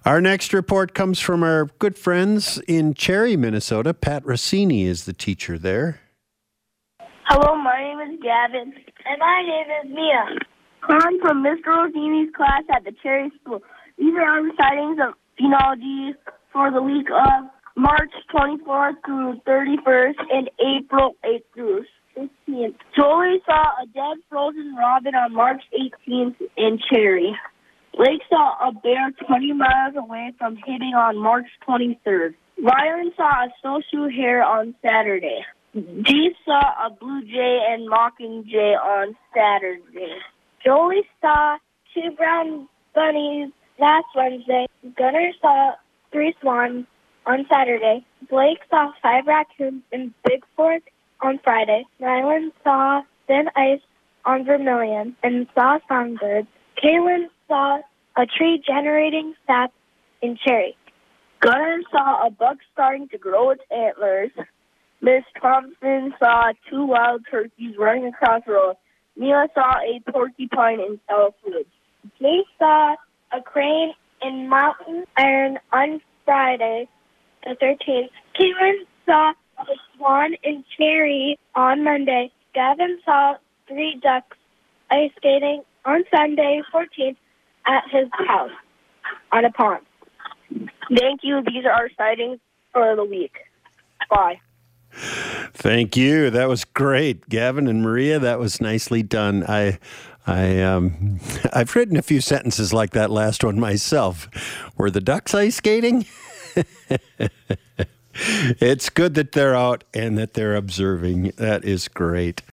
Our next report comes from our good friends in Cherry, Minnesota. Pat Rossini is the teacher there. Hello, my name is Gavin. And my name is Mia. I'm from Mr. Rossini's class at the Cherry School. These are our recitings of phenology for the week of March 24th through 31st and April 8th through 15th. Jolie saw a dead frozen robin on March 18th in Cherry. Blake saw a bear 20 miles away from Hibbing on March 23rd. Ryan saw a snowshoe hare on Saturday. Dee saw a blue jay and mockingjay on Saturday. Jolie saw 2 brown bunnies last Wednesday. Gunnar saw 3 swans on Saturday. Blake saw 5 raccoons in Bigford on Friday. Rylan saw thin ice on Vermilion and saw songbirds. Kaylin saw a tree generating sap in Cherry. Gunnar saw a buck starting to grow its antlers. Miss Thompson saw 2 wild turkeys running across the road. Mia saw a porcupine in Southwood. Jay saw a crane in Mountain Iron on Friday, the 13th. Caitlin saw a swan in Cherry on Monday. Gavin saw 3 ducks ice skating on Sunday, 14th, at his house on a pond. Thank you. These are our sightings for the week. Bye. Thank you. That was great, Gavin and Maria. That was nicely done. I've written a few sentences like that last one myself. Were the ducks ice skating? It's good that they're out and that they're observing. That is great.